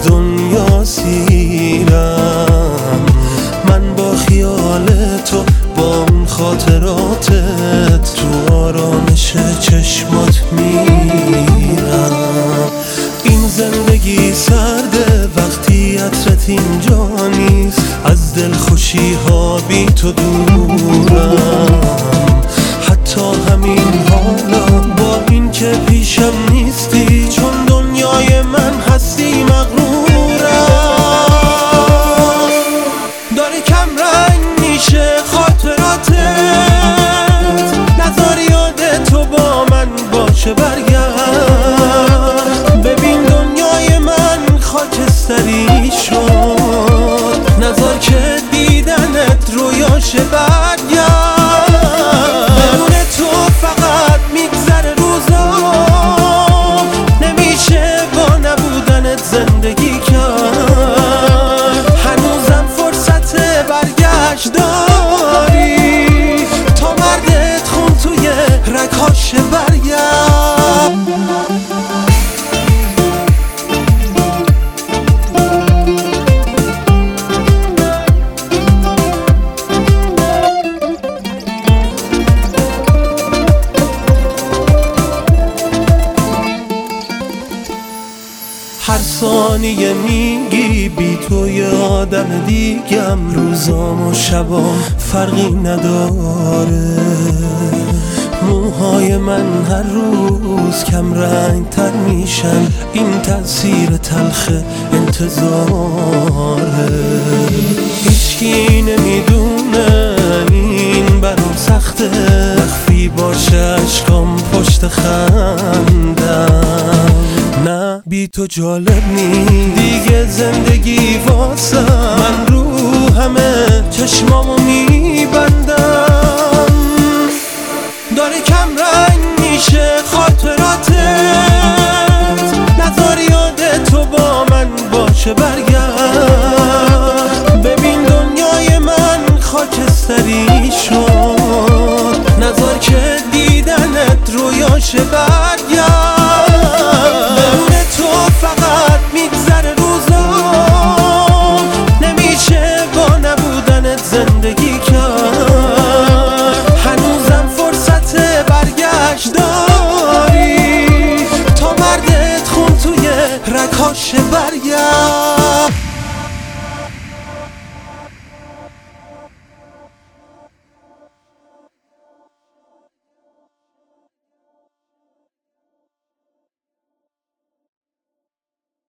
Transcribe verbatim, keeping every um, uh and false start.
دنیا سیرم. من با خیال تو، با اون خاطراتت، تو آرامش چشمات میرم. این زندگی سرده وقتی عطرت اینجا نیست، از دلخوشی ها بی تو دورم. حتی همین حالا با این که پیشم نیستی، چون دنیای من هستی مغرورم. داری کم رنگ میشه خاطراتت، نذار یاد تو با من باشه. برگرد ببین دنیای من خاکستری شد، نذار که دیدنت رویاشه. برگرد بدون تو فقط میگذره روزام، نمیشه با نبودنت زندگی کرد. هنوزم فرصت برگشت داری، تا مردت خون توی رگهاشه. برگرد هر ثانیه میگی بی تو یه آدم دیگم، روزام و شبام فرقی نداره. موهای من هر روز کم رنگ تر میشن، این تأثیر تلخ انتظاره. هیچکی نمیدونه این برام سخته، مخفی باشه اشکام پشت خندم. نه بی تو جالب نی دیگه زندگی واسم، من رو همه چشمامو میبندم. داره کم رنگ میشه خاطراتت، نذار یاد تو با من باشه. برگرد ببین دنیای من خاکستری شد، نذار که دیدنت رویاشه. برگرد بدون تو فقط میگذره روزام، نمیشه با نبودنت زندگی کرد. هنوزم فرصت برگشت داری، تا مردت خون توی رگهاشه. برگرد